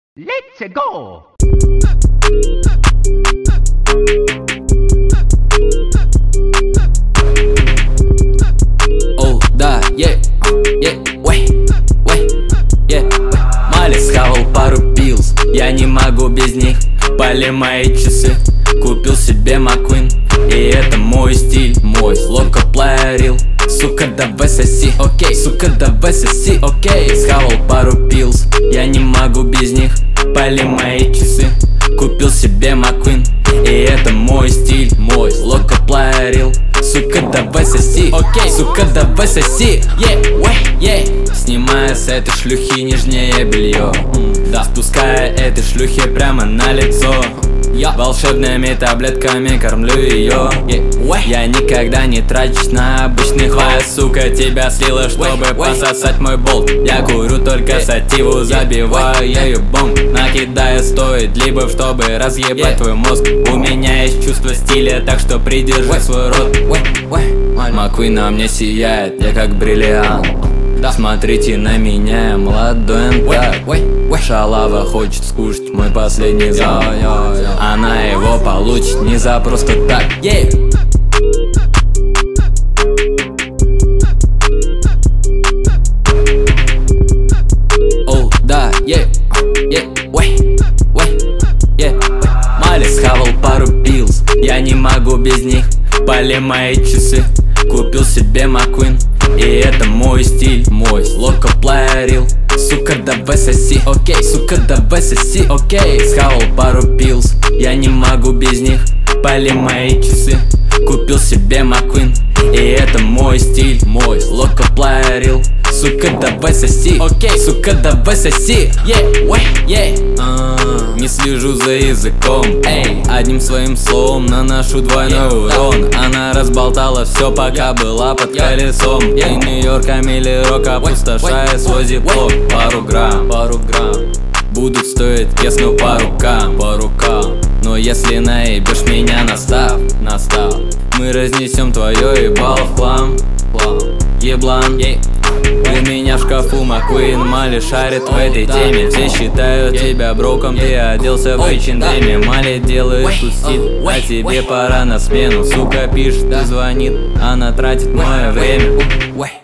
Let's go! Оу, да, Мали схавал пару пилс, я не могу без них. Пали мои часы, купил себе Маквин, и это мой стиль, мой локоплеерил. Сука, давай соси, окей, сука, давай соси, окей. Схавал пару пилс, я не могу без них. Пали мои часы, купил себе Маквин, и это мой стиль, мой локоплеерил. Сука, давай соси, окей, сука, давай соси, Снимая с этой шлюхи нижнее белье, спуская этой шлюхи прямо на лицо. Волшебными таблетками кормлю ее. Я никогда не трачусь на обычных. Твоя сука тебя слила, чтобы пососать мой болт. Я курю только сативу, забиваю ею бомб. Накидая стоит, либо чтобы разъебать твой мозг. У меня есть чувство стиля, так что придержи свой рот. Маквин на мне сияет, я как бриллиант. Смотрите на меня, я молодой антак. Шалава хочет скушать мой последний зал. Она его получит не за просто так. Оу, да, Мали схавал пару пилс, я не могу без них. Пали мои часы, купил себе Маквин, и это мой стиль, мой локоплеерил. Сука, давай соси, окей, сука, давай соси, окей. Схавал пару пилс, я не могу без них. Пали мои часы, купил себе Маквин, и это мой стиль, мой локоплеерил. Сука, давай соси, окей, сука, давай соси, Не слежу за языком, одним своим словом наношу двойной урон. Она разболтала все, пока была под колесом. И Нью-Йорком или рок, опустошая свой зиплок. Пару грамм будут стоить кесну по рукам. Но если наебешь меня, настав, мы разнесем твое ебало в хлам. Еблан, у меня в шкафу Маквин, Мали шарит в этой теме. Все считают тебя броком, ты оделся в H&M. Мали делает тут стиль, а тебе пора на смену. Сука пишет и звонит, она тратит мое время.